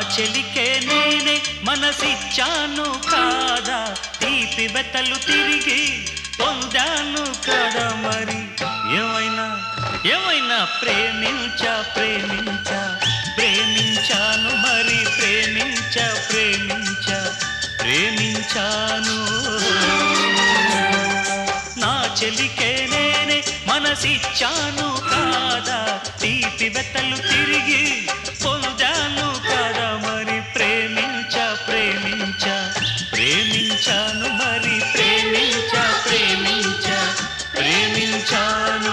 చెలికే నేనే మనసిచ్చాను కాదా, తీపి బెత్తలు తిరిగి పొందాను కదా మరి. ఏమైనా ఏమైనా ప్రేమించా ప్రేమించా ప్రేమించాను మరి, ప్రేమించా ప్రేమించా ప్రేమించాను. నా చెలికే నేనే మనసిచ్చాను కాదా, తీపి బెత్తలు తిరిగి పొందాను కదా మరి. ప్రేమించా ప్రేమించా ప్రేమించాను మరి, ప్రేమించా ప్రేమించా ప్రేమించాను.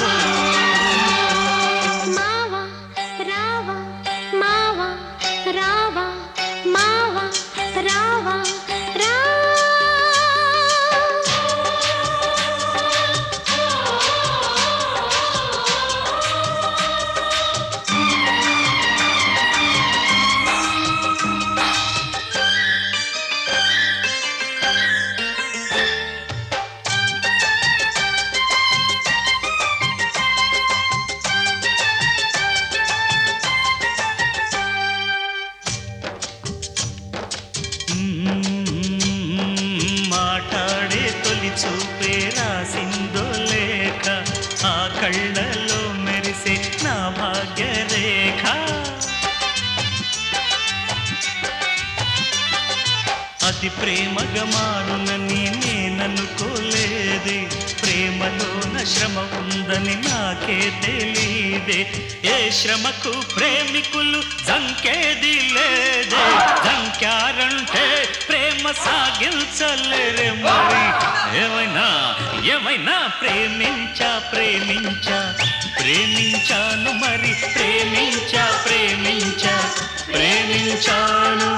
మావా రావా మావా రావా మావా రావా రా. మాట్లాడే తొలి చూపే రాసిందో లేఖ, ఆ కళ్ళలో మెరిసే నా భాగ్యరేఖ. అది ప్రేమగా మారునని నేననుకోలేదే, ప్రేమలోన శ్రమ ఉందని నాకే తెలీదే. ఏ శ్రమకు ప్రేమికులు జంకేది లేదే, జంకారంటే ప్రేమ సాగించలేరే మరి. ఏమైనా ఏమైనా ప్రేమించా ప్రేమించా ప్రేమించాను మరి, ప్రేమించా ప్రేమించా ప్రేమించాను.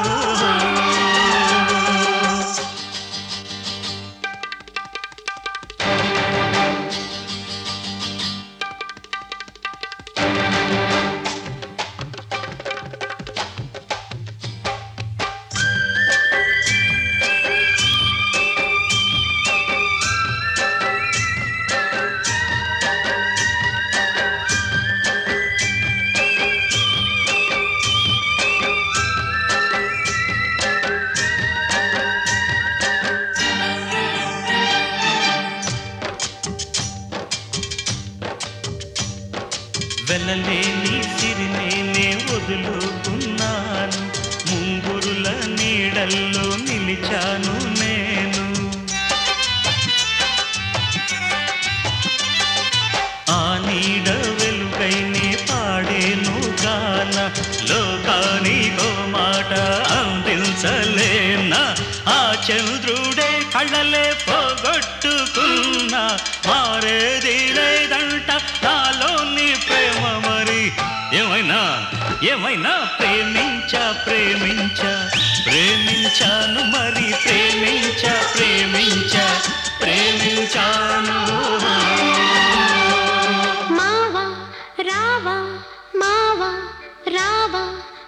వెలలేని సిరినేనే వదులుకున్నాను, ముంగురుల నీడల్లో నిలిచాను నేను. ఆ నీడ వెలుగైనే పాడేను గాన, లోకానికో మాట అందించలేనా. ఆ చంద్రుడే కళ్ళలే పోగొట్టుకున్నా, మారేది లేదంట నాలోని ప్రేమ మరి. ఏమైనా ఏమైనా ప్రేమించా ప్రేమించా ప్రేమించాను మరి, ప్రేమించా ప్రేమించా ప్రేమించాను. మావా రావా మావా రావా